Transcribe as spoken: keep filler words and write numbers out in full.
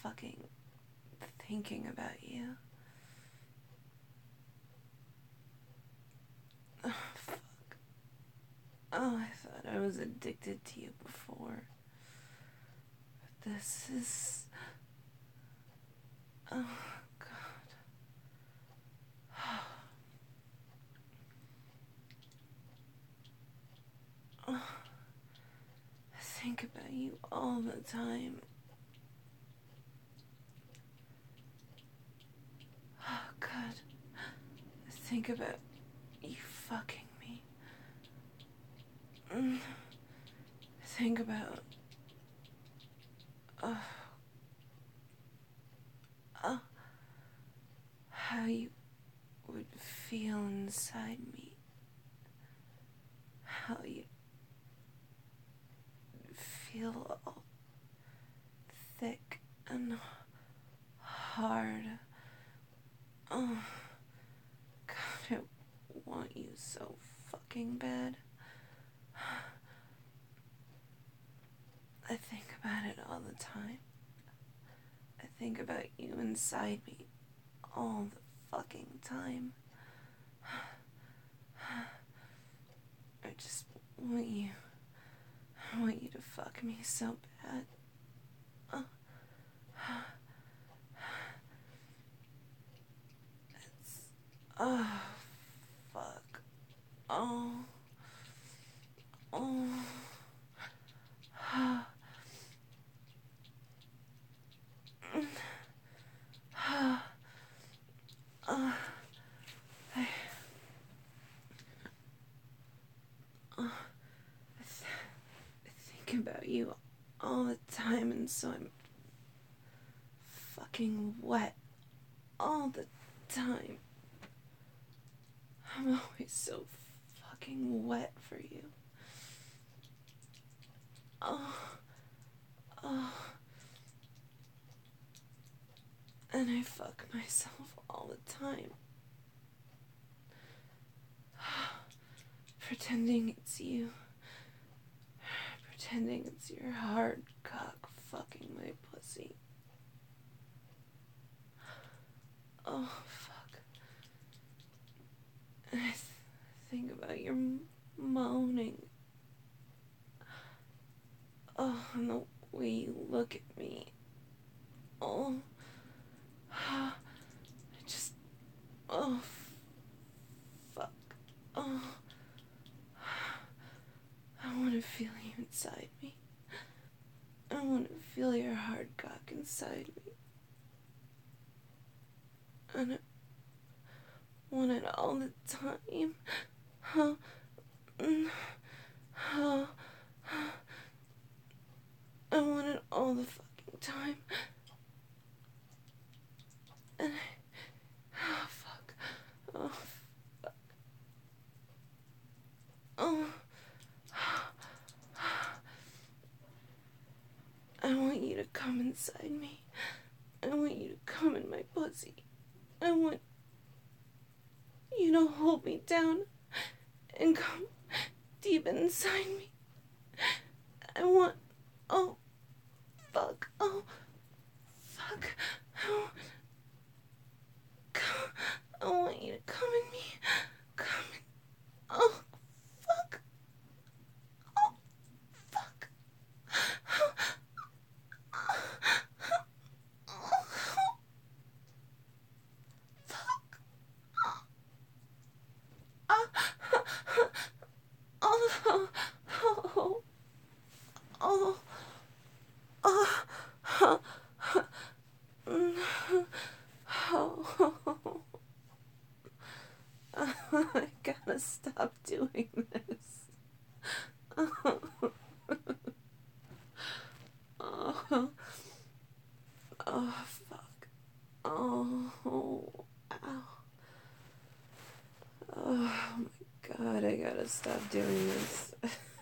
fucking thinking about you. Oh, fuck. Oh, I thought I was addicted to you before. But this is... Oh, God. Oh, I think about you all the time. Oh, God. I think about you fucking me. Mm. I think about... Oh... Oh... How you would feel inside me. How you feel all thick and hard. Oh, God, I want you so fucking bad. I think about it all the time. I think about you inside me all the fucking time. I just want you. I want you to fuck me so bad. Uh, it's... Oh, fuck. Oh. Oh. Uh, uh, I... Uh, I, th- I think about you all the time, and so I'm fucking wet all the time. I'm always so fucking wet for you. Oh, oh. And I fuck myself all the time. Pretending it's you. Pretending it's your hard cock fucking my pussy. Oh, fuck. And I th- think about your moaning. Oh, and the way you look at me. Oh. I just... Oh, fuck. Oh. I want to feel you inside me. I want to feel your hard cock inside me. And I want it all the time. Oh. Oh. I want it all the fucking time. And I... Oh, fuck. Oh, fuck. Oh. I want you to come inside me. I want you to come in my pussy. I want you to hold me down and come deep inside me. I want... Oh, fuck. Oh, fuck. Oh, come. I want you to come in me. Come in. Oh, fuck. Oh, fuck. Oh, fuck. Oh, oh, oh, oh, oh, oh. I gotta stop doing this. Oh, oh, oh, fuck. Oh, ow. Oh my God, I gotta stop doing this.